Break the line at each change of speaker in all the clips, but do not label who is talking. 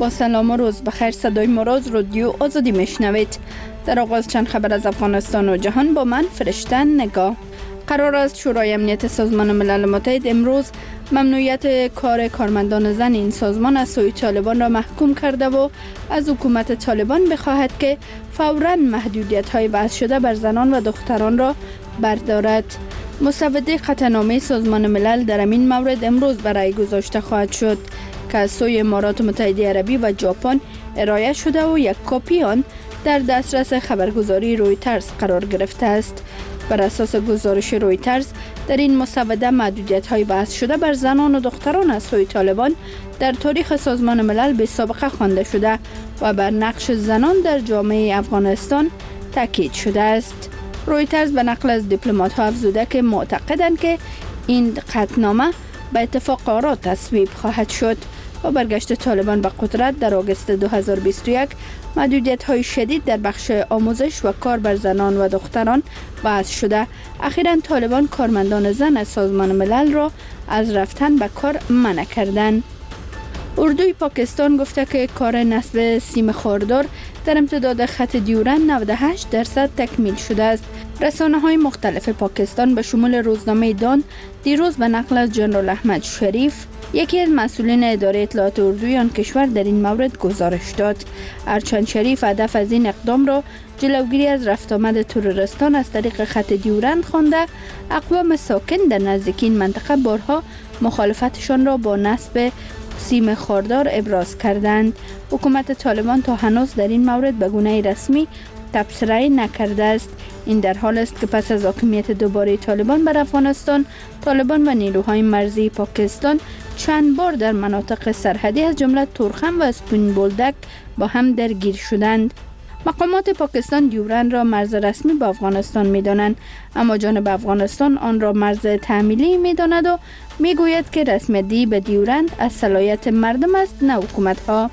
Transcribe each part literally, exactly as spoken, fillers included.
با سلام و روز بخیر. صدای مراز رادیو آزادی میشنوید. در آغاز چند خبر از افغانستان و جهان با من فرشته نگاه. قرار است شورای امنیت سازمان ملل متحد امروز ممنوعیت کار کارمندان زن این سازمان از سوی طالبان را محکوم کرده و از حکومت طالبان بخواهد که فوراً محدودیت‌های وضع شده بر زنان و دختران را بردارد. مسوده قطعنامه سازمان ملل در این مورد امروز برای گذاشته خواهد شد که از سوی امارات متحده عربی و ژاپن ارائه شده و یک کپی آن در دسترس خبرگزاری رویترز قرار گرفته است. بر اساس گزارش رویترز در این مسوده محدودیت‌های وضع شده بر زنان و دختران از سوی طالبان در تاریخ سازمان ملل به سابقه خوانده شده و بر نقش زنان در جامعه افغانستان تاکید شده است. رویترز به نقل از دیپلمات‌ها افزوده که معتقدند که این قطعنامه به اتفاق آرا تصویب خواهد شد. با برگشت طالبان به قدرت در آگوست دو هزار و بیست و یک محدودیت‌های شدید در بخش آموزش و کار بر زنان و دختران وضع شده. اخیراً طالبان کارمندان زن از سازمان ملل را از رفتن به کار منع کردند. اردوی پاکستان گفته که کار نصب سیم خاردار در امتداد خط دیورند نود و هشت درصد تکمیل شده است. رسانه‌های مختلف پاکستان به شمول روزنامه دان دیروز به نقل از جنرال احمد شریف یکی از مسئولین اداره اطلاعات اردوی آن کشور در این مورد گزارش داد. هرچند شریف هدف از این اقدام را جلوگیری از رفت آمد تروریستان از طریق خط دیورند خوانده، اقوام ساکن در نزدیکی این منطقه بارها مخالفتشان را با نصب سیم خاردار ابراز کردند. حکومت طالبان تا هنوز در این مورد به گونه رسمی تبصره نکرده است. این در حال است که پس از حاکمیت دوباره طالبان بر افغانستان، طالبان و نیروهای مرزی پاکستان چند بار در مناطق سرحدی از جمله تورخم و اسپین بولدک با هم درگیر شدند. مقامات پاکستان دیورند را مرز رسمی با افغانستان می‌دانند، اما جانب افغانستان آن را مرز تعمیلی می‌داند و می‌گوید که رسمیتی به دیورند از صلاحیت مردم است نه حکومت‌ها.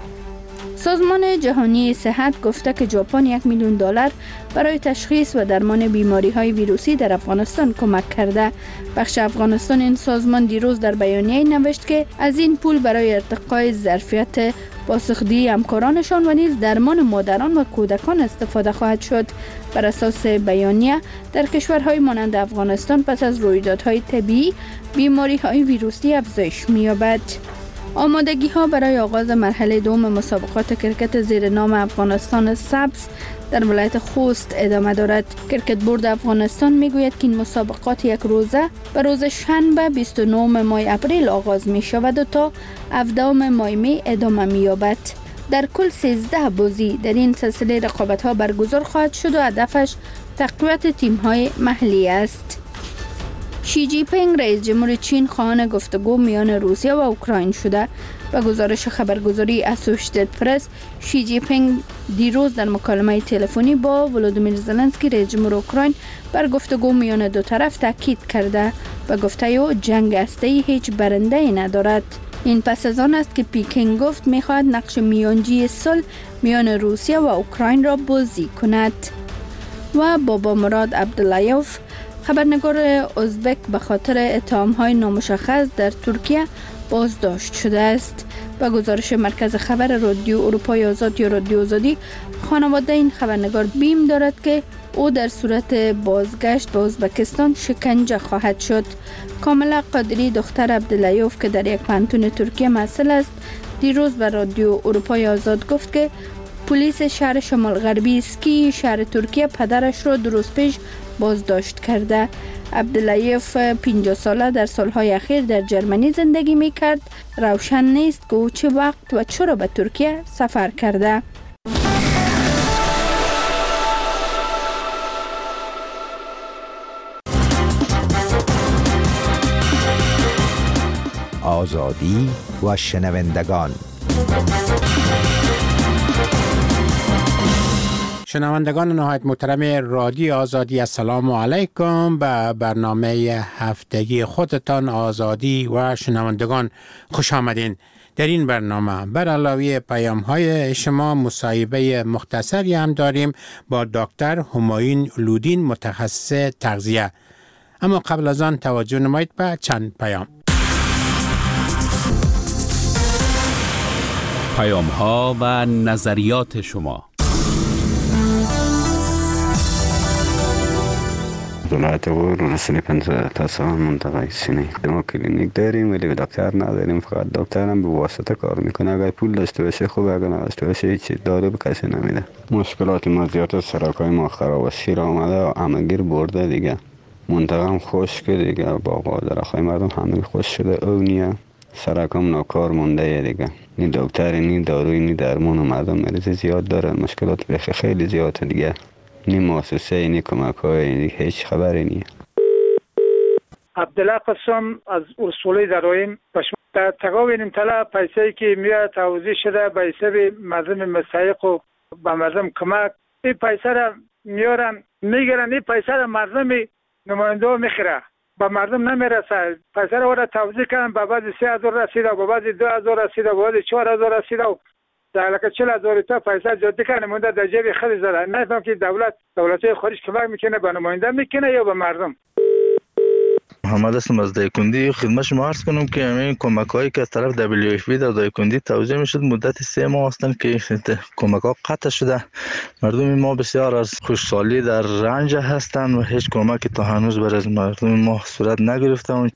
سازمان جهانی صحت گفته که ژاپن یک میلیون دلار برای تشخیص و درمان بیماری‌های ویروسی در افغانستان کمک کرده. بخش افغانستان این سازمان دیروز در بیانیه نوشت که از این پول برای ارتقای ظرفیت پاسخگویی همکارانشان و نیز درمان مادران و کودکان استفاده خواهد شد. بر اساس بیانیه در کشورهای مانند افغانستان پس از رویدادهای طبیعی بیماری‌های ویروسی افزایش می‌یابد. آمادگی ها برای آغاز مرحله دوم مسابقات کرکت زیر نام افغانستان سبز در ولایت خوست ادامه دارد. کرکت بورد افغانستان میگوید که این مسابقات یک روزه به روز شنبه بیست و نه ماه اپریل آغاز می شود و تا هفدهم ماه می ادامه می یابد. در کل سیزده بازی در این سلسله رقابت ها برگزار خواهد شد و هدفش تقویت تیم های محلی است. شی جی پینگ رئیس جمهور چین خواهان گفتگو میان روسیه و اوکراین شده. به گزارش خبرگزاری اسوشیتد پرس، شی جی پینگ دیروز در مکالمه تلفنی با ولودیمیر زلنسکی رئیس جمهور اوکراین بر گفتگو میان دو طرف تاکید کرده و گفته او جنگ هسته‌ای هیچ برنده‌ای ندارد. این پس از آن است که پکین گفت می‌خواهد نقش میانجی صلح میان روسیه و اوکراین را بازی کند. و بابا مراد عبداللهیوف خبرنگار ازبک به خاطر اتهام‌های نامشخص در ترکیه بازداشت شده است. با گزارش مرکز خبر رادیو اروپای آزاد یا رادیو آزادی، خانواده این خبرنگار بیم دارد که او در صورت بازگشت به ازبکستان شکنجه خواهد شد. کاملا قادری دختر عبداللهیوف که در یک پانتون ترکیه محصل است، دیروز به رادیو اروپای آزاد گفت که پلیس شهر شمال غربی اسکی شهر ترکیه پدرش را دو روز پیش بازداشت کرده. عبداللهیوف پنجاه ساله در سالهای اخیر در جرمنی زندگی می کرد. روشن نیست که او چه وقت و چرا به ترکیه سفر کرده.
آزادی و شنوندگان.
شنوندگان نهایت محترم رادیو آزادی، السلام علیکم. به برنامه هفتگی خودتان آزادی و شنوندگان خوش آمدین. در این برنامه بر علاوه پیام های شما مصاحبه مختصری هم داریم با دکتر همایون لودین متخصص تغذیه. اما قبل از آن توجه نمایید به چند پیام.
پیام‌ها و نظریات شما.
ولایت غور رسولی پنجاه تا سال منطقه سینه. ما کلینیک داریم ولی دکتر نداریم، فقط دکتر هم به واسطه کار میکنه. اگر پول داشته باشه خوب، اگر نداشته باشه هیچ دارو به کسی نمیده. مشکلات ما زیاد، سرکای ما خراب است، شیر آمده و همگیر برده دیگه. منطقه هم خشک دیگه، باغ و درختای مردم همه خشک شده، او نیه. سرکم ناکار مونده دیگه، نی دکتر نی داروی نی درمان، و مردم مریض زیاد دارن، مشکلات بخی خیلی زیاده دیگه. نی مؤسسه نی کمک های هیچ خبری نیه.
عبدالله قسم از اصولی درایم پشم در تقاوین طلا پیسه‌ای که میاد توضیح شده به حساب مردم مستحق و به مردم کمک، این پیسه را میارن میگیرن، این پیسه را مردم نماینده میخره، با مردم نمیرسه. پیسه را وارد توضیح کردن، به بعد سه هزار رسیده، به بعد دو هزار رسیده، به بعد چهار هزار رسیده و در لکه چهل هزار تا پیسه جدی کنه مونده در جیب خیلی زده. نفهم که دولت دولت‌های خارج کمک میکنه به نماینده میکنه یا به مردم.
محمد هستم از دایکندی. خدمت شما عرض کنم که همین کمک هایی که از طرف دبلیو اف پی در دایکندی توزیع میشد مدت سه ماه هستند که کمک ها قطع شده. مردم ما بسیار از خوشحالی در رنج هستند و هیچ کمکی تا هنوز بر از مردم ما صورت نگرفته.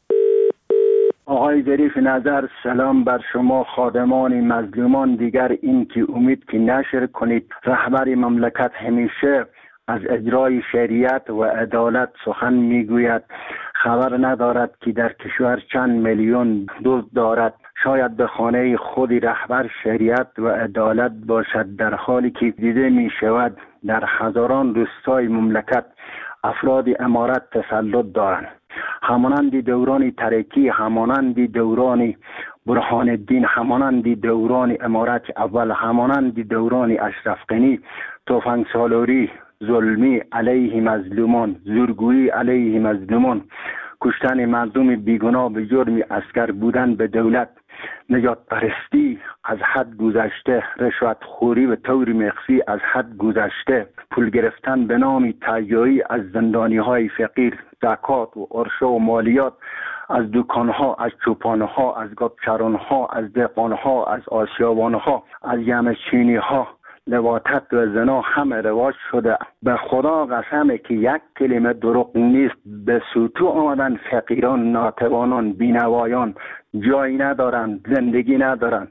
آقای ظریف نظر، سلام بر شما خادمان مظلومان. دیگر این که امید که نشر کنید. رهبر مملکت همیشه از اجرای شریعت و عدالت سخن میگوید، خبر ندارد که در کشور چند میلیون دزد دارد. شاید به خانه خود رهبر شریعت و عدالت باشد، در حالی که دیده می شود در هزاران روستای مملکت افراد امارت تسلط دارند، همانند دوران ترکی، همانند دوران برهان الدین، همانند دوران امارت اول، همانند دوران اشرف غنی. تفنگ سالاری، ظلمی علیه مظلومان، زورگویی علیه مظلومان، کشتن مردم بیگناه به جرم اسکر بودن به دولت، نجات پرستی از حد گذشته، رشوت خوری به طور مخفی از حد گذشته، پول گرفتن به نام تهیایی از زندانی های فقیر، زکات و عرشه و مالیات از دکانها، از چوپانها، از گابچرانها، از دهقانها، از آسیابانها، از یمچینی ها. لواطت و زنا همه رواج شده. به خدا قسمه که یک کلمه دروغ نیست. به سوتو آمدن فقیران، ناتوانان، بینوایان، جایی ندارن، زندگی ندارن.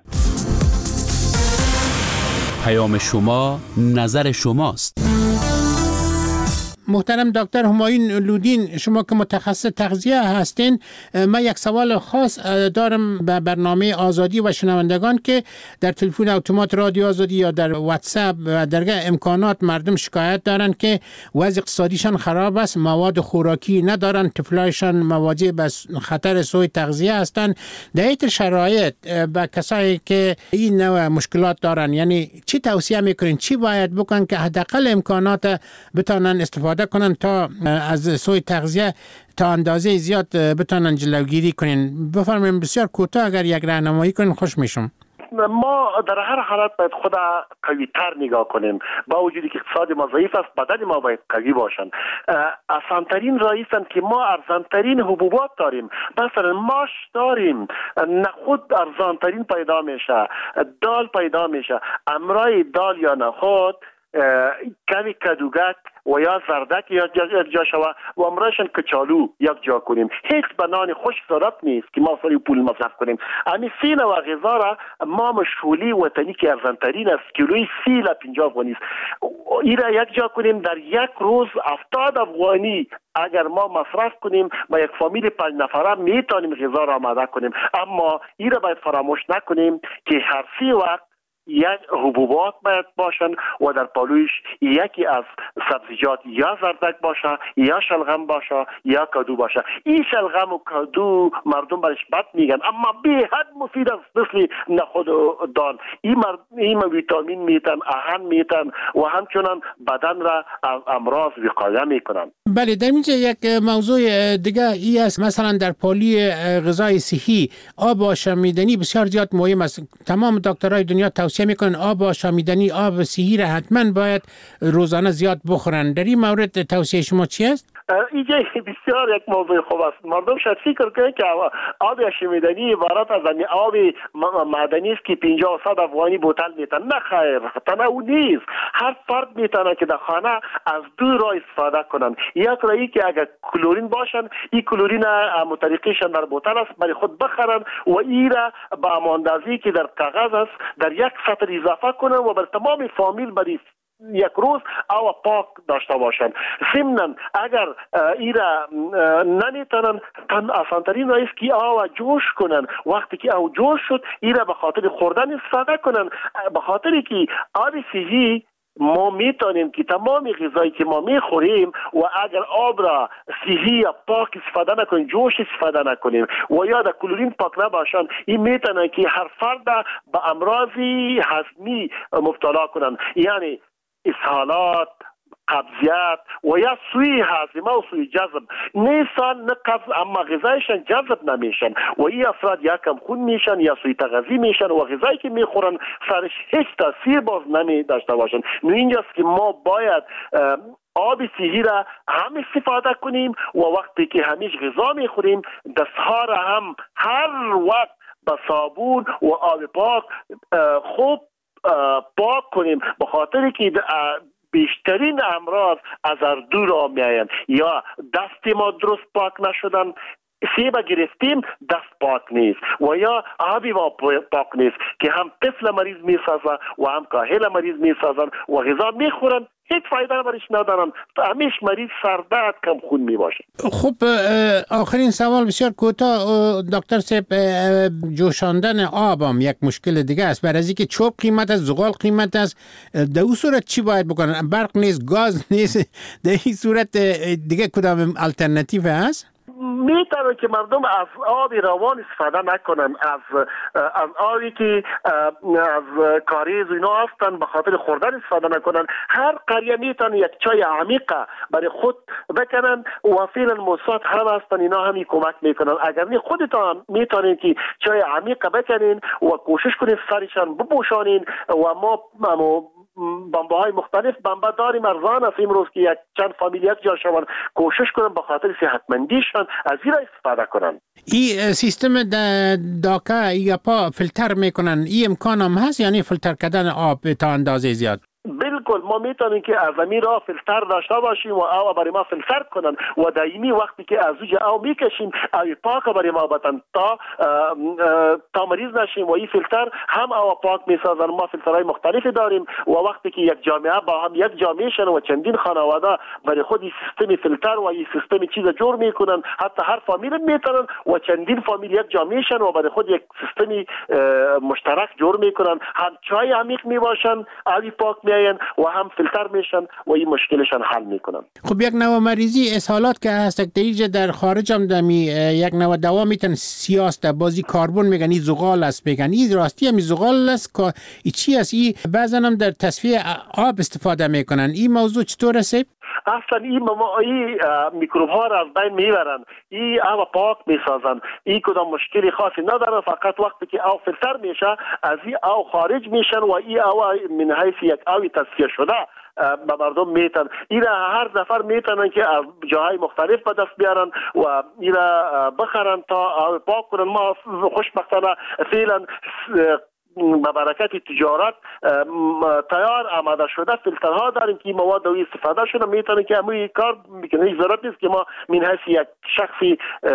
پیام شما، نظر شماست.
محترم دکتر همایون لودین، شما که متخصص تغذیه هستین، من یک سوال خاص دارم به برنامه آزادی و شنوندگان که در تلفن اتومات رادیو آزادی یا در واتساپ و درگاه امکانات مردم شکایت دارن که وضع اقتصادیشان خراب است، مواد خوراکی ندارن، طفلایشان مواجه به خطر سوء تغذیه هستند. در این شرایط به کسایی که این نوع مشکلات دارن، یعنی چی توصیه میکنین، چی باید بکنن که حداقل امکانات بتونن استفاده کنن تا از سوء تغذیه تا اندازه زیاد بتونن جلوگیری کنین؟ بفرمایید بسیار کوتاه اگر یک راهنمایی کنین خوش میشم.
ما در هر حالت باید خود قوی تر نگاه کنیم. با وجودی که اقتصاد ما ضعیف است، بدن ما باید قوی باشن. آسانترین راه است که ما ارزانترین حبوبات داریم. مثلا ماش داریم، نخود ارزانترین پیدا میشه، دال پیدا میشه. امرای دال یا نخود کمی کدوگک و یا زردک یا جا شوه و امرایشان کچالو یک جا کنیم. هیچ بنان خشک ضرورت نیست که ما سری پول مصرف کنیم. امی سیل و غذا را ما مشغولی وطنی که ارزانترین است، کیلوی سیل پنجاه افغانی است، این را یک جا کنیم. در یک روز هفتاد افغانی اگر ما مصرف کنیم با یک فامیل پنج نفره میتونیم غذا را آماده کنیم. اما این را باید فراموش نکنیم که هر سی وقت یک حبوبات باید باشن و در پالویش یکی از سبزیجات یا زردک باشه یا شلغم باشه یا کدو باشه. این شلغم و کدو مردم برش بد میگن اما به حد مفید است، مثل نخود و دال. این مرد این ویتامین میتن، آهن میتن و همچنان بدن را از امراض وقایه میکنن.
بله، در اینجا یک موضوع دیگه ای است، مثلا در پالی غذای صحی آب آشامیدنی بسیار زیاد مهم است. تمام دکترای دنیا توصیه میکنن آب آشامیدنی، آب صحی را حتما باید روزانه زیاد بخورن. در این مورد توصیه شما چی است؟
اینجا بسیار یک موضوع خوب است. مردم شاید فکر کنند که آب هشیمیدنی عبارت از همین آب معدنی است که پنجاه و صد افغانی بوتل میتن. نه خیر، تنها او نیست. هر فرد میتونه که در خانه از دو راه استفاده کنن. یک راهی که اگر کلورین باشن، این کلورین مطریقیشان در بوتل است برای خود بخرن و این را با اماندازی که در کاغذ است در یک سطر اضافه کنن و بر تمام فامیل برای یک روز او پاک داشته باشند. ضمناً اگر ایرا نمیتونن تن آسانترین رایست که او جوش کنن. وقتی که او جوش شد ایرا به خاطر خوردن استفاده کنن، به خاطر که آب صحی ما میتونیم که تمام غذایی که ما میخوریم و اگر آب را صحی یا پاک استفاده نکنیم، جوش استفاده نکنیم و یا در کلورین پاک نباشن، این میتونه که هر فرد به امراضی هضمی مبتلا کنن، یعنی اسهالات، قبضیت و یا سوی هاضمه و سوی جذب. نیستان نه قبض اما غذایشان جذب نمیشن و این افراد یا کم خون میشن یا سوی تغذی میشن و غذایی که میخورن سرش هیچ تاثیر باز نمی داشته باشن. نو اینجاست که ما باید آب صحی را هم استفاده کنیم و وقتی که همیش غذا میخوریم دستها را هم هر وقت با صابون و آب پاک خوب پاک کنیم، به خاطر که بیشترین امراض از اردو را میآیند. یا دست ما درست پاک نشدن، سیب گرفتیم دست پاک نیست و یا آبی ما پاک نیست که هم طفل مریض میسازن و هم کاهل مریض میسازن و غذا میخورن هیچ فایده برش ندارن، همیش مریض سردرد کم خون می باشه.
خب آخرین سوال بسیار کوتاه دکتر صاحب، جوشاندن آب هم یک مشکل دیگه است. برای اینکه چوب قیمت است، زغال قیمت است، در اون صورت چی باید بکنن؟ برق نیست، گاز نیست، در این صورت دیگه کدام الटरनेटिव هست؟
میتونه که مردم از آب روان استفاده نکنن، از از آبی که از کاریز اینا هستن به خاطر خوردن استفاده نکنن. هر قریه میتونه یک چای عمیقه برای خود بکنن و فعلا موساد هم هستن، اینا همی کمک میکنن. اگر نه خودتان میتونین که چای عمیقه بکنین و کوشش کنین سرشان بپوشانین و ما بمبه های مختلف بمبه داریم ارزان است امروز که یک چند فامیلیت جا شوند، کوشش کنن به خاطر صحتمندیشان از این را استفاده کنن.
این سیستم داکا یا پا فیلتر میکنن، این امکان هم هست یعنی فیلتر کردن آب تا اندازه زیاد؟
بالکل ما میتونیم که از زمین را فیلتر داشته باشیم و آب برای ما فیلتر کنن و دائمی وقتی که از اوج آب میکشیم آب پاک برای ما بدن تا تا مریض نشیم و این فیلتر هم آب پاک میسازن. ما فیلترهای مختلفی داریم و وقتی که یک جامعه با هم یک جامعه شن و چندین خانواده برای خود این سیستم فیلتر و این سیستم چیز جور میکنن، حتی هر فامیل میتونن و چندین فامیل یک جامعه شن و برای خود یک سیستم مشترک جور میکنن، هم چای عمیق میباشن، آب پاک و هم فیلتر میشن و این مشکلشان حل میکنن.
خب یک نوع مریضی اسهالات که هست دیگه در خارج هم دمی یک نوع دوا میتن سیاست بازی کربن میگن این زغال است، میگن این راستی هم زغال است که این چی است؟ این بعضا هم در تصفیه آب استفاده میکنن. این موضوع چطور است؟
اصلا این این میکروب ها را از بین میبرن، این آب پاک میسازن، این کدام مشکلی خاصی نداره، فقط وقتی که آب فیلتر میشه از این آب خارج میشن و این آب من حیث یک آب تصفیه شده به مردم میتن. این هر نفر میتونن که از جاهای مختلف به دست بیارن و این بخرن تا آب پاک کنن. ما خوشبختانه فعلا با برکت تجارت تیار آماده شده فیلترها داریم که مواد دوی استفاده شده میتونه که همون کار میکنه. هیچ ضرورت نیست که ما من حیث یک شخصی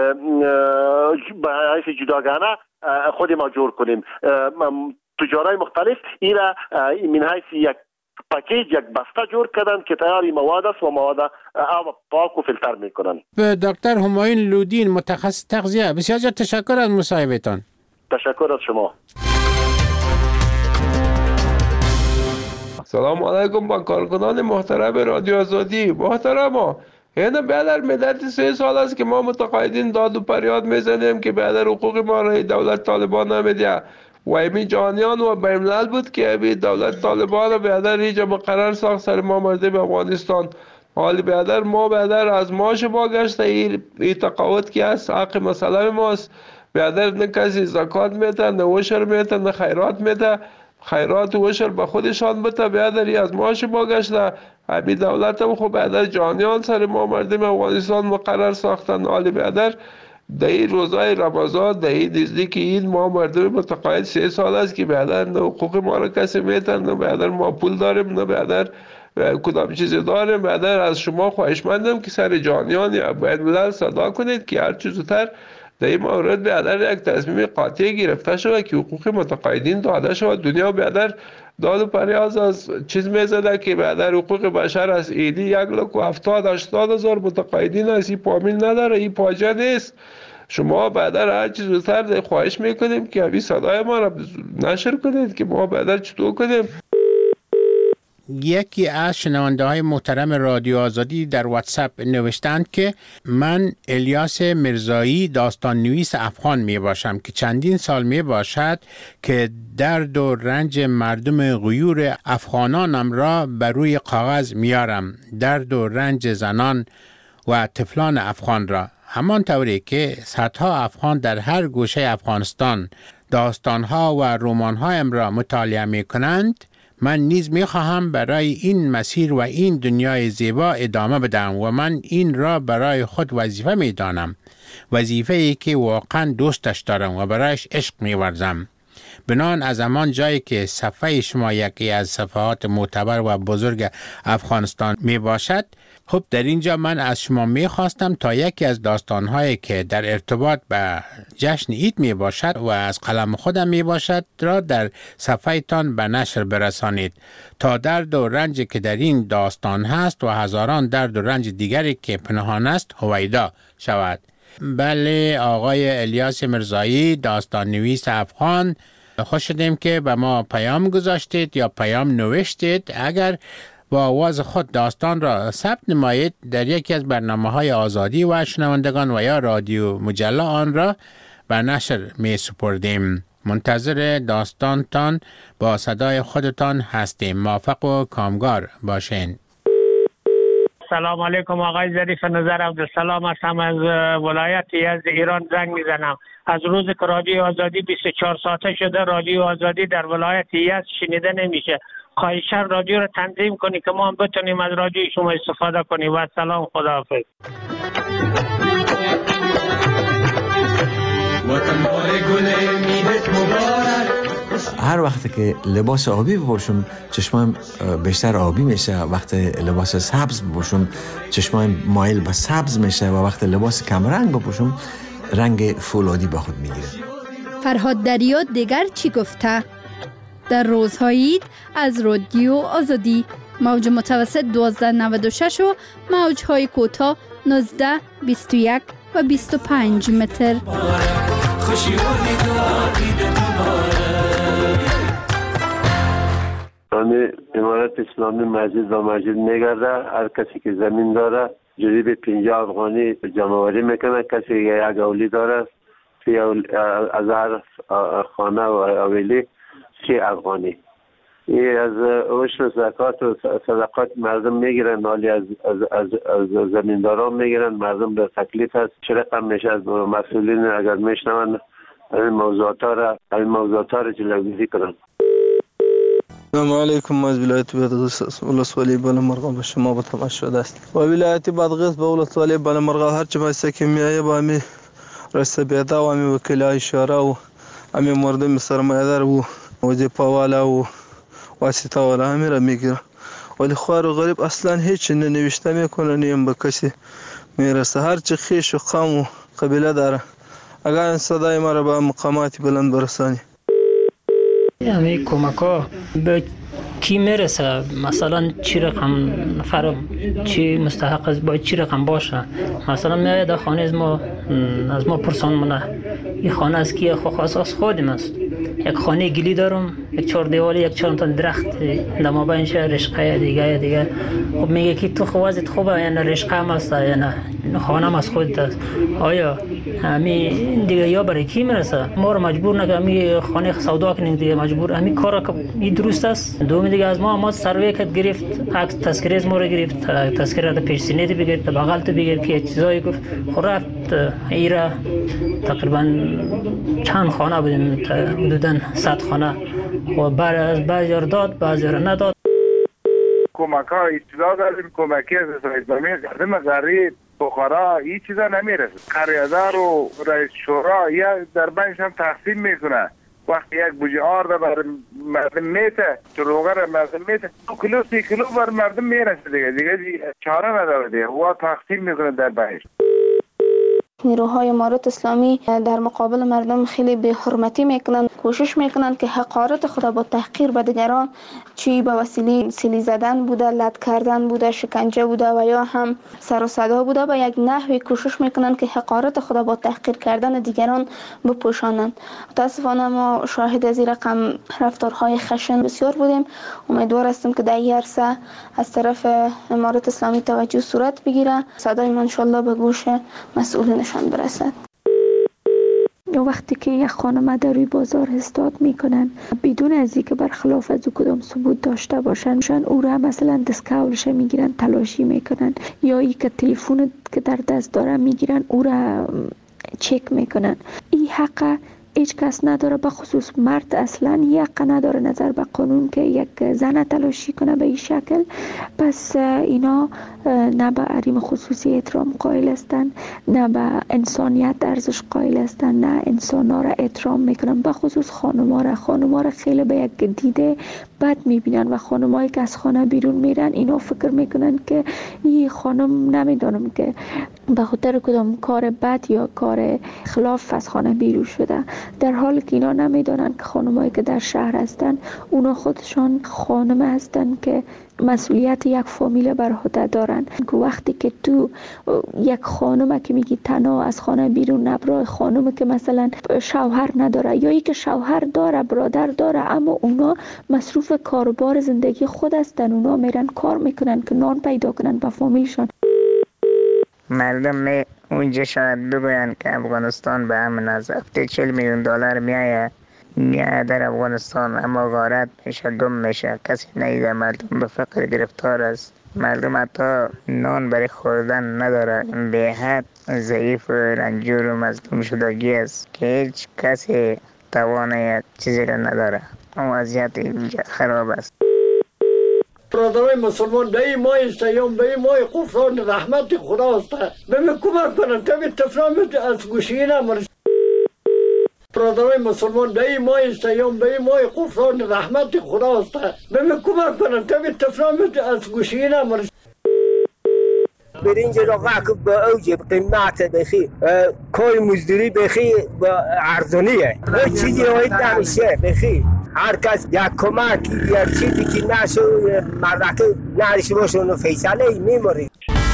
به حیث جداگانه خود ما جور کنیم. تجارای مختلف این را من حیث یک پاکیج یک بسته جور کردن که تیاری مواد است و مواد آب پاک و فیلتر میکنن.
دکتر همایون لودین متخصص تغذیه، بسیار تشکر از مصاحبهتان.
تشکر از شما.
سلام علیکم با کارکنان محترم رادیو آزادی. محترما اینه بیادر مدت سه سال است که ما متقاعدین داد و پریاد میزنیم که بیادر حقوق ما را دولت طالبان نمیده و امی جانیان و بیملل بود که امی دولت طالبان را بیادر اینجا مقرر ساخت سر ما مردم افغانستان. حالی بیادر ما بیادر از ماش ما گشته این تقاعد که است حق مسئله ماست. بیادر نه کسی زکات میده، نه وشر میده، نه خیرات میده. خیرات و عشر به خودشان بته بیادری از معاش ما گشته. همین دولت هم خب بیادر جانیان سر ما مردم افغانستان مقرر ساختن. حالی بیادر در این روزای رمضان در این نزدیک این ما مردم متقاعد سه سال است که بیادر نه حقوق ما را کسی میتن، نه بیادر ما پول داریم، نه بیادر کدام چیزی داریم. بیادر از شما خواهشمندم که سر جانیان یا باید ملل صدا کنید که هر چیز زودتر در این مورد بیادر یک تصمیم قاطع گرفته شود که حقوق متقاعدین داده شود. دنیا بیادر داد و پریاز از چیز میزده که بیادر حقوق بشر از ایدی یک لک و هفتاد هشتاد هزار متقاعدین است. این پامین نداره، این پاجه نیست. شما بیادر هر چیز زودتر خواهش میکنیم که همین صدای ما را نشر کنید که ما بیادر چطور کنیم.
یکی از شنونده های محترم رادیو آزادی در واتساپ نوشتند که من الیاس مرزایی داستان نویس افغان می باشم که چندین سال می باشد که درد و رنج مردم غیور افغانانم را بر روی کاغذ میارم، درد و رنج زنان و طفلان افغان را، همان طوری که صدها افغان در هر گوشه افغانستان داستانها و رمانهایم را مطالعه می کنند. من نیز می خواهم برای این مسیر و این دنیای زیبا ادامه بدم و من این را برای خود وظیفه می دانم، وظیفه ای که واقعا دوستش دارم و برایش عشق می ورزم. بنان از همان جایی که صفحه شما یکی از صفحات معتبر و بزرگ افغانستان می باشد، خب در اینجا من از شما می خواستم تا یکی از داستانهایی که در ارتباط به جشن عید می باشد و از قلم خودم می باشد را در صفحه تان به نشر برسانید تا درد و رنجی که در این داستان هست و هزاران درد و رنج دیگری که پنهان است هویدا شود. بله آقای الیاس مرزایی داستان نویس افغان، خوش شدیم که به ما پیام گذاشتید یا پیام نوشتید. اگر با آواز خود داستان را ثبت نمایید در یکی از برنامه‌های آزادی و شنوندگان و یا رادیو مجله آن را به نشر می سپردیم. منتظر داستانتان با صدای خودتان هستیم. موفق و کامگار باشین.
سلام علیکم آقای ظریف نظر عبدالسلام هستم از ولایت یزد ایران زنگ میزنم. از روز که رادیو آزادی بیست و چهار ساعته شده رادیو آزادی در ولایت یزد شنیده نمیشه. خواهشاً رادیو رو تنظیم کنی که ما هم بتونیم از رادیو شما استفاده کنیم. و سلام، خداحافظ.
هر وقت که لباس آبی بپوشم چشمم بیشتر آبی میشه، وقت لباس سبز بپوشم چشمم مایل به سبز میشه و وقت لباس کمرنگ بپوشم رنگ فولادی به خود میگیره.
فرهاد دریا دیگر چی گفته؟ در روزهای عید از رادیو آزادی موج متوسط دوازده نود و شش و موجهای کوتاه نوزده، بیست و یک و بیست و پنج متر.
آن امارت اسلامی مسجد و مسجد میگرده. هر کسی که زمین داره جریب پنجاه افغانی جمعوری میکنه. کسی که یک اولی داره از هر خانه و اولی سی افغانی. این از عشر زکات و صدقات مردم میگیرن، حالی از از از, از زمینداران میگیرن. مردم به تکلیف است چه رقم میشه از مسئولین اگر میشنون این موضوعات را این موضوعات را جلوگیری کنن.
السلام علیکم. از ولایت بادغیس ولسوالی بالامرغ به شما به تماس شده است. و ولایت بادغیس به ولسوالی بالامرغ هر چه باشه که میایه با می رسته بیدا و می وکیلای شورا و امی مردم سرمایه‌دار و وظیفه والا و واسطه والا همین را میگیره، ولی خوار و غریب اصلا هیچ ننوشته میکنه، نیم به کسی میرسه. هر چه خیش و قوم و قبیله داره اگر این صدای ما را به مقامات بلند برسانی.
همه کمک ها به کی میرسه؟ مثلا چی رقم نفر چی مستحق است باید چی رقم باشه؟ مثلا میاید در خانه از ما از ما پرسان مونه این خانه از کی؟ خو خاص از خودم است. یک خانه گلی دارم، یک چهار دیواری، یک چهار تا درخت در مابین شه رشقه دیگه دیگه. خب میگه که تو خوازت خوبه یا نه رشقه هم است یا نه خانم از خودت است. آیا همین دیگه یا برای کی میرسه؟ ما رو مجبور نکنه همین خانه سودا کنیم دیگه، مجبور همین کارا که این درست است. دوم دیگه از ما ما سروی کت گرفت، عکس تذکره از ما رو گرفت، تذکره از پیش سینه تی بگیر، بغل تی بگیر که چیزایی گفت. خب رفت ایرا تقریبا چند خانه بودیم، حدودا صد خانه و بعد از بعضی رو داد بعضی رو نداد.
کمک ها ابتدا داریم، کمکی از اسلامی قدم غریب بخارا این چیزا نمیرسه. قریادار و رئیس شورا یا در بینش هم تقسیم میکنه. وقتی یک بوجه آرد بر مردم میته، چروغه مردم میته، دو کیلو سی کیلو بر مردم میرسه دیگه دیگه چاره نداره دیگه، و تقسیم میکنه در بینش.
نیروهای امارات اسلامی در مقابل مردم خیلی به حرمتی میکنند، کوشش میکنند که حقارت خود با تحقیر به دیگران، چی به وسیله سیلی زدن بوده، لط کردن بوده، شکنجه بوده و یا هم سر و صدا بوده، به یک نحوی کوشش میکنند که حقارت خود با تحقیر کردن دیگران بپوشانند. متاسفانه ما شاهد از این رقم رفتارهای خشن بسیار بودیم. امیدوار هستیم که در این عرصه از طرف امارات اسلامی توجه صورت بگیره، صدای ما ان شاء الله به گوش مسئولینشان برسد.
وقتی که یک خانم در روی بازار استاد میکنن بدون از اینکه برخلاف از او کدام ثبوت داشته باشن، او را مثلا دستکولش میگیرن تلاشی میکنن، یا ای که تلفن که در دست داره میگیرن او را چک میکنن. این حق هیچ کس نداره، به خصوص مرد اصلا حق نداره نظر به قانون که یک زن تلاشی کنه به این شکل. پس اینا نه به حریم خصوصی احترام قائل هستن، نه به انسانیت ارزش قائل هستن، نه انسانا را احترام میکنن، به خصوص خانما را خانما را خیلی به یک دیده بد میبینن و خانمایی که از خانه بیرون میرن اینا فکر میکنن که این خانم نمیدونم که به خاطر کدام کار بد یا کار خلاف از خانه بیرون شده، در حالی که اینا نمیدونن که خانمایی که در شهر هستن اونا خودشان خانم هستن که مسئولیت یک فامیل بر عهده دارن. که وقتی که تو یک خانم که میگی تنها از خانه بیرون نبره، خانم که مثلا شوهر نداره یا ای که شوهر داره برادر داره اما اونا مصروف کاروبار زندگی خود هستن، اونا میرن کار میکنن که نان پیدا کنن با فامیلشان.
مردم می اونجا شاید بگوین که افغانستان به امن است. هفته چهل میلیون دلار میایه میایه در افغانستان، اما غارت میشه، گم میشه، کسی نیده. مردم به فقر گرفتار است، مردم حتی نان برای خوردن نداره، به حد ضعیف و رنجور و مظلوم شدگی است که هیچ کسی توانه چیزی را نداره. اما وضعیت اینجا خراب است.
برادرای مسلمان به این ماه سیام، به این ماه غفران رحمت خداست، به من کمک کنن تا به تفرامت از گوشی نمرس. برادرای مسلمان به این ماه سیام، به این ماه غفران رحمت خداست، به من کمک کنن تا به تفرامت از گوشی نمرس.
برنج را غاک با اوج قیمت بخی کوی مزدوری بخی با ارزانیه، هیچ چیزی هایی نمیشه بخی. هر کس یک کمک یک چیزی که نشو مردکه نرشی باشه اونو فیصله میموری.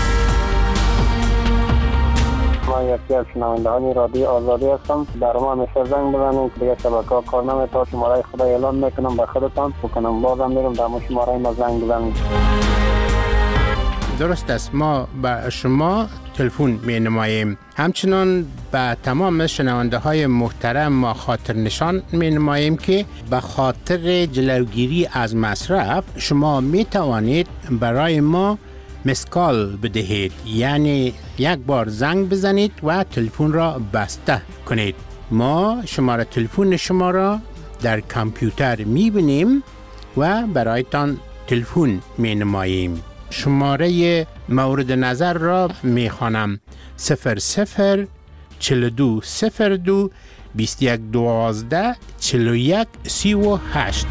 ما یکی از شنوندهان رادیو آزادی هستم. در ما همیشه زنگ بزنید دیگه شبکه ها کار نمی‌کنه. شماره خدا اعلام میکنم به خودتان بکنم، بازم میرم در ما شماره ما زنگ بزنید.
درست است، ما به شما تلفن می نماییم. همچنان به تمام شنونده های محترم ما خاطر نشان می نماییم که به خاطر جلوگیری از مصرف شما می توانید برای ما مسکال بدهید، یعنی یک بار زنگ بزنید و تلفن را بسته کنید. ما شماره تلفن شما را در کامپیوتر می بینیم و برایتان تلفن می نماییم. شماره مورد نظر را می خوانم: صفر صفر چهل و دو صفر دو بیست و یک دوازده چهل و یک سی و هشت.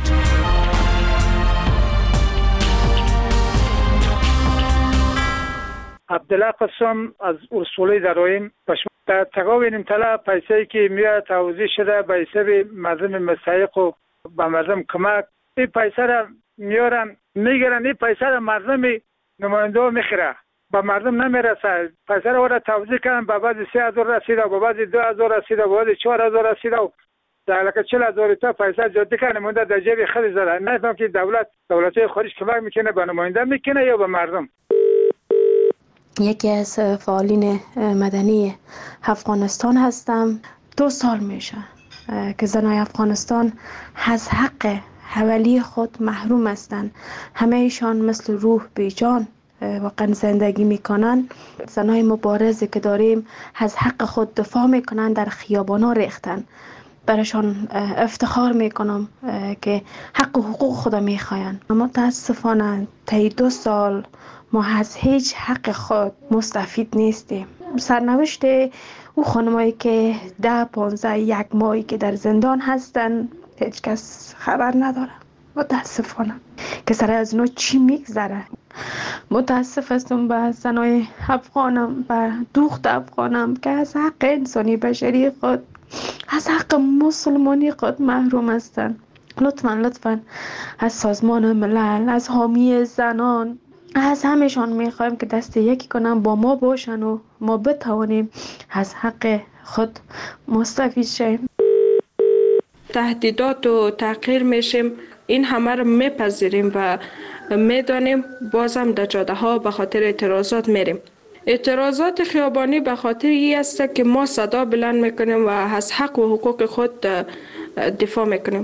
عبدالله قسم از اصولی درایم در تقاوین تلا پیسه‌ای که میاد توضیح شده به حساب مردم مستحق و به مردم کمک، این پیسه را میارن میگیرن، این پیسه را مردم نماینده ها میخیره، به مردم نمیرسه. پیسه را وارد توضیح کردن، به بعد سه هزار رسیده، به بعد دو هزار رسیده، به بعد چهار هزار رسیده و در لکه چهل هزار تا پیسه جدی که نماینده در جیب خود زده. نفهم که دولت دولت‌های خارج کمک میکنه به نماینده میکنه یا به مردم.
یکی از فعالین مدنی افغانستان هستم. دو سال میشه که زنای افغانستان از حق حوالی خود محروم هستند. همه ایشان مثل روح بیجان واقعا زندگی میکنن. زنای مبارزی که داریم از حق خود دفاع میکنن، در خیابانا ریختن. برشان افتخار میکنم که حق و حقوق خدا میخواین. متاسفانه طی دو سال ما از هیچ حق خود مستفید نیستیم. سرنوشت او خانمایی که ده پانزده یک ماهی که در زندان هستن هیچ کس خبر نداره. متاسفانه که سر از اونا چی میگذره. متاسف هستم به زنای افغانم، به دوخت افغانم که از حق انسانی بشری خود، از حق مسلمانی خود محروم هستند. لطفاً لطفاً از سازمان ملل، از حامی زنان، از همشان میخوایم که دست یکی کنن با ما باشن و ما بتوانیم از حق خود مستفید شیم.
تهدیدات و تحقیر میشیم، این همه رو میپذیریم و میدانیم. بازم در جاده ها به خاطر اعتراضات میریم. اعتراضات خیابانی به خاطر این است که ما صدا بلند میکنیم و از حق و حقوق خود دفاع میکنیم.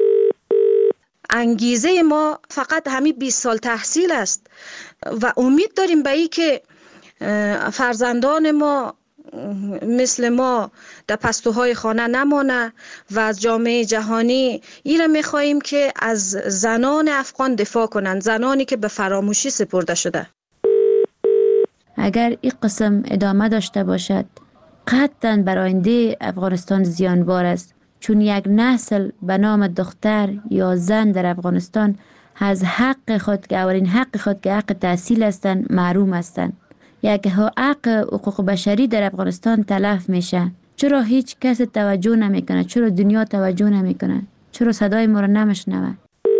انگیزه ما فقط همین بیست سال تحصیل است و امید داریم به این که فرزندان ما مثل ما در پستوهای خانه نمانه و از جامعه جهانی این را میخواییم که از زنان افغان دفاع کنند، زنانی که به فراموشی سپرده شده.
اگر این قسم ادامه داشته باشد قطعاً بر آینده افغانستان زیانبار است، چون یک نسل به نام دختر یا زن در افغانستان از حق خود که اولین حق خود که حق تحصیل هستند محروم هستند. یک حق حقوق بشری در افغانستان تلف میشه. چرا هیچ کس توجه نمیکنه؟ چرا دنیا توجه نمیکنه؟ چرا صدای ما رو نمیشنوه؟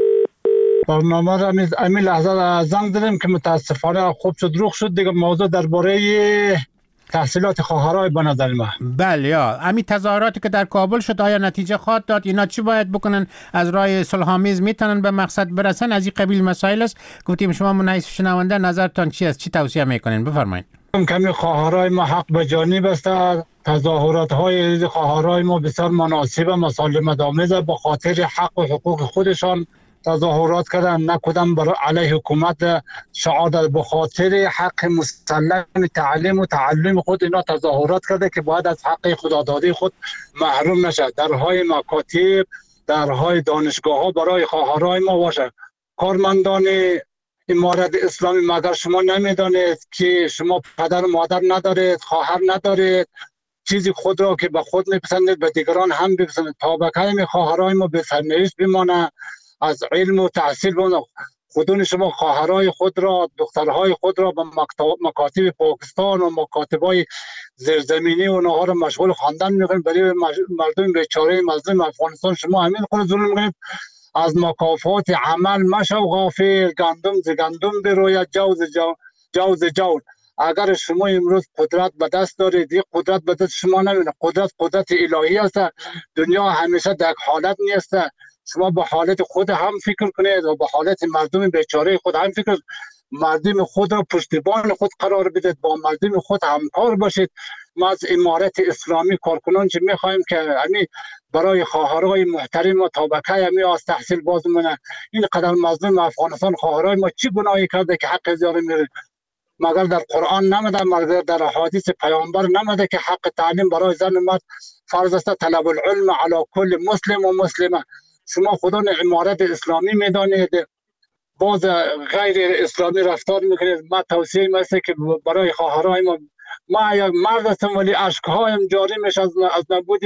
برنامه را امی لحظه زنگ داریم که متاسفانه خوب شد روخ شد دیگه. موضوع درباره تحصیلات خواهرای به نظر ما.
بله، یا امی تظاهراتی که در کابل شد آیا نتیجه خواهد داد؟ اینا چی باید بکنن؟ از راه صلح‌آمیز میتونن به مقصد برسن؟ از این قبیل مسائل است. گفتیم شما منعکس شنونده نظرتان چی است؟ چی توصیه میکنین؟ بفرمایید.
کمی خواهرای ما حق به جانب است. تظاهرات های خواهرای ما بسیار مناسب و مسالمت آمیز به خاطر حق و حقوق خودشان تظاهرات کردن، نه کدام برای علیه حکومت شعار داد. به خاطر حق مسلم تعلیم و تعلم خود اینا تظاهرات کرده که باید از حق خدادادی خود محروم نشد. درهای مکاتب، درهای دانشگاه ها برای خواهرای ما باشه. کارمندان امارت اسلامی مگر شما نمیدانید که شما پدر و مادر ندارید، خواهر ندارید، چیزی خود را که به خود میپسندید به دیگران هم بپسندید. تا بکه خواهرای ما به سرنوشت بمانه، از علم و تحصیل بمانه. خودون شما خواهرای خود را، دخترهای خود را به مکاتب پاکستان و مکاتبای زیرزمینی و اونها را مشغول خواندن میکنید. برای مردم بیچاره مظلوم افغانستان شما همین خود ظلم میکنید. از مکافات عمل مشو غافل، گندم ز گندم بروید، جو ز جو جو ز جو. اگر شما امروز قدرت به دست دارید، این قدرت به دست شما نمیاد. قدرت قدرت الهی است. دنیا همیشه در حالت نیست. شما به حالت خود هم فکر کنید و به حالت مردم بیچاره خود هم فکر. مردم خود را پشتیبان خود قرار بدید، با مردم خود همکار باشید. ما از امارت اسلامی کارکنان چه میخوایم که همین برای خواهرای محترم و طبقه همین از تحصیل باز مونه. این قدر مظلوم افغانستان خواهرای ما چی گناهی کرده که حق زیاره میره؟ مگر در قرآن نمده، مگر در احادیث پیامبر نمده که حق تعلیم برای زن و مرد فرض است؟ طلب العلم علی کل مسلم و مسلمه. شما خودان امارت اسلامی میدانید، باز غیر اسلامی رفتار میکنید. ما توصیه میشه که برای خواهرای ما، ما یک مرد هستم ولی اشکهایم جاری میشه از از نبود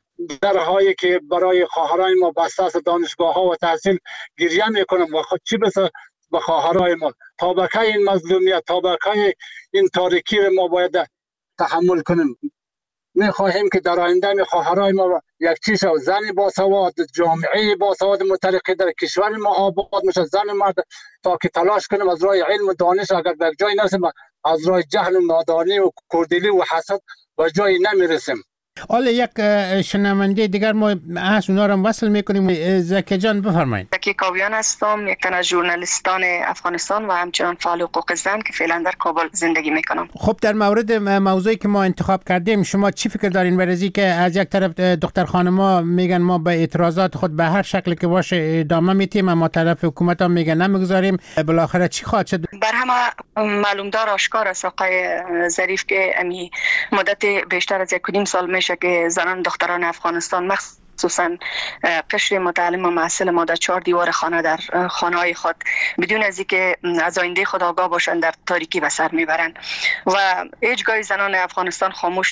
درهایی که برای خواهرای ما بسته است. دانشگاه ها و تحصیل گریه میکنم و خود چی بسه به خواهرای ما. طبقه این مظلومیت، طبقه این تاریکی رو ما باید تحمل کنیم. میخواهیم که در آینده می خواهرای ما یک چیز زن باسواد، جامعه باسواد مترقی در کشور ما آباد میشه. زن مرد تا که تلاش کنیم از راه علم و دانش، اگر به جای نرسیم از راه جهل و نادانی و کردلی و حسد به جای نمیرسیم.
حالا یک شنونده دیگر ما از اونا رو وصل میکنیم. زکی جان بفرمایید.
زکی کاویان هستم، یک تن از ژورنالیستان افغانستان و همچنان فعال حقوق زن که فعلا در کابل زندگی میکنم.
خب در مورد موضوعی که ما انتخاب کردیم شما چی فکر دارین؟ برای که از یک طرف دختر خانما میگن ما به اعتراضات خود به هر شکل که باشه ادامه میتیم، اما طرف حکومت هم میگن نمیگذاریم، بالاخره چی خواهد شد؟
بر همه معلومدار آشکار است آقای ظریف که امی مدت بیشتر از یک و نیم سال میشه که زنان دختران افغانستان خصوصا قشر متعلم و محصل ما در چهار دیوار خانه در خانه های خود بدون از اینکه از آینده خود آگاه باشند در تاریکی به سر میبرند و هیچگاه زنان افغانستان خاموش